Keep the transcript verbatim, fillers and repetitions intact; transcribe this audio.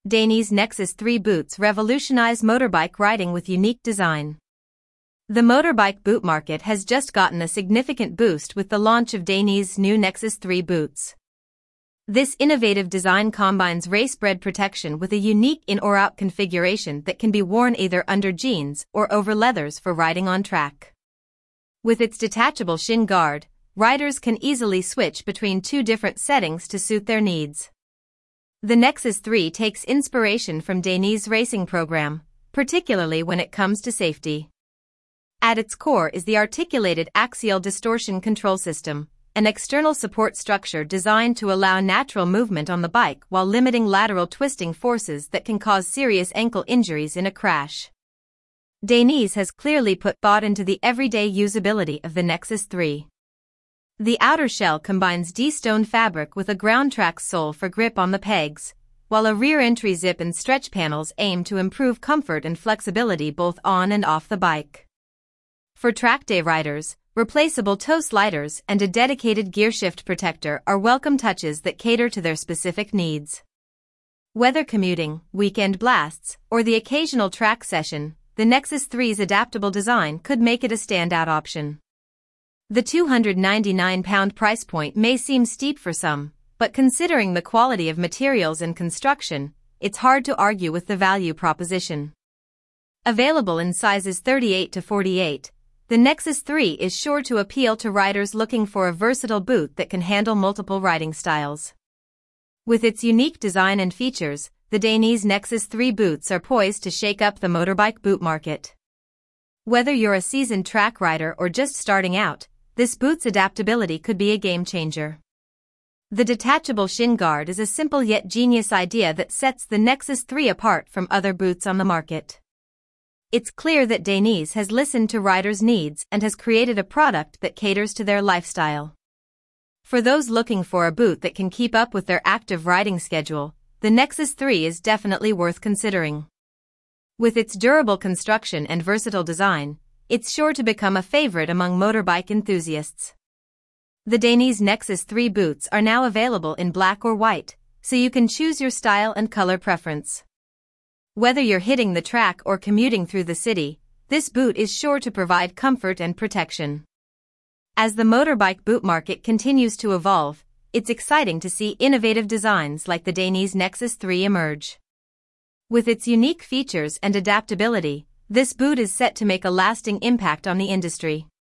Dainese Nexus three boots revolutionize motorbike riding with unique design. The motorbike boot market has just gotten a significant boost with the launch of Dainese new Nexus three boots. This innovative design combines race-bred protection with a unique in-or-out configuration that can be worn either under jeans or over leathers for riding on track. With its detachable shin guard, riders can easily switch between two different settings to suit their needs. The Nexus three takes inspiration from Dainese racing program, particularly when it comes to safety. At its core is the articulated axial distortion control system, an external support structure designed to allow natural movement on the bike while limiting lateral twisting forces that can cause serious ankle injuries in a crash. Dainese has clearly put thought into the everyday usability of the Nexus three. The outer shell combines D-stone fabric with a ground-track sole for grip on the pegs, while a rear entry zip and stretch panels aim to improve comfort and flexibility both on and off the bike. For track day riders, replaceable toe sliders and a dedicated gearshift protector are welcome touches that cater to their specific needs. Whether commuting, weekend blasts, or the occasional track session, the Nexus three's adaptable design could make it a standout option. The two hundred ninety-nine pound price point may seem steep for some, but considering the quality of materials and construction, it's hard to argue with the value proposition. Available in sizes thirty-eight to forty-eight, the Nexus three is sure to appeal to riders looking for a versatile boot that can handle multiple riding styles. With its unique design and features, the Dainese Nexus three boots are poised to shake up the motorbike boot market. Whether you're a seasoned track rider or just starting out, this boot's adaptability could be a game changer. The detachable shin guard is a simple yet genius idea that sets the Nexus three apart from other boots on the market. It's clear that Dainese has listened to riders' needs and has created a product that caters to their lifestyle. For those looking for a boot that can keep up with their active riding schedule, the Nexus three is definitely worth considering. With its durable construction and versatile design, it's sure to become a favorite among motorbike enthusiasts. The Dainese Nexus three boots are now available in black or white, so you can choose your style and color preference. Whether you're hitting the track or commuting through the city, this boot is sure to provide comfort and protection. As the motorbike boot market continues to evolve, it's exciting to see innovative designs like the Dainese Nexus three emerge. With its unique features and adaptability, this boot is set to make a lasting impact on the industry.